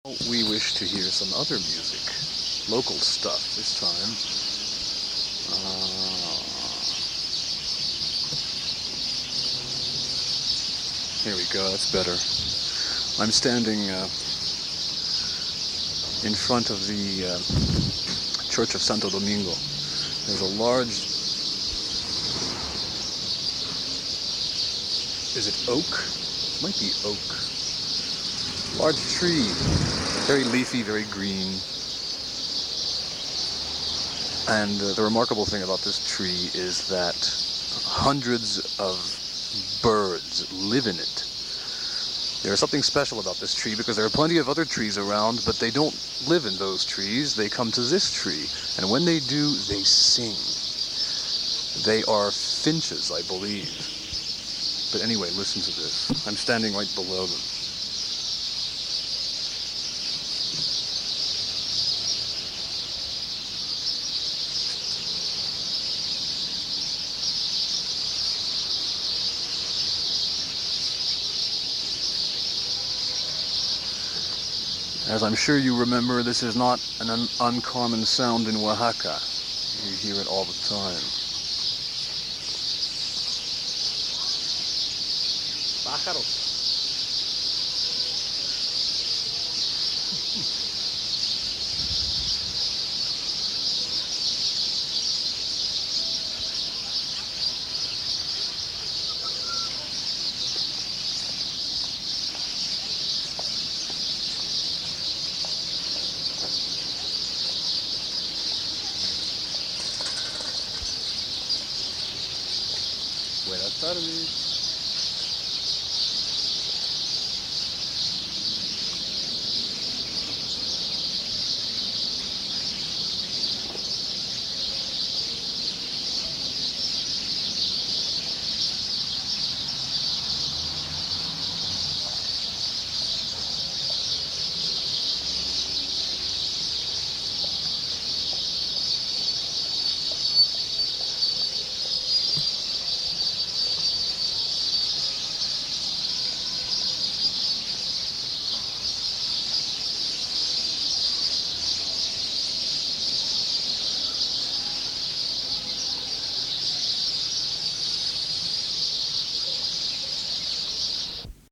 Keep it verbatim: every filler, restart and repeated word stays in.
We wish to hear some other music, local stuff this time. Uh, here we go, that's better. I'm standing uh, in front of the uh, Church of Santo Domingo. There's a large, is it oak? It might be oak. Large tree, very leafy, very green. And uh, the remarkable thing about this tree is that hundreds of birds live in it. There's something special about this tree because there are plenty of other trees around, but they don't live in those trees. They come to this tree, and when they do, they sing. They are finches, I believe. But anyway, listen to this. I'm standing right below them. As I'm sure you remember, this is not an un uncommon sound in Oaxaca. You hear it all the time. Pájaros. Buenas tardes.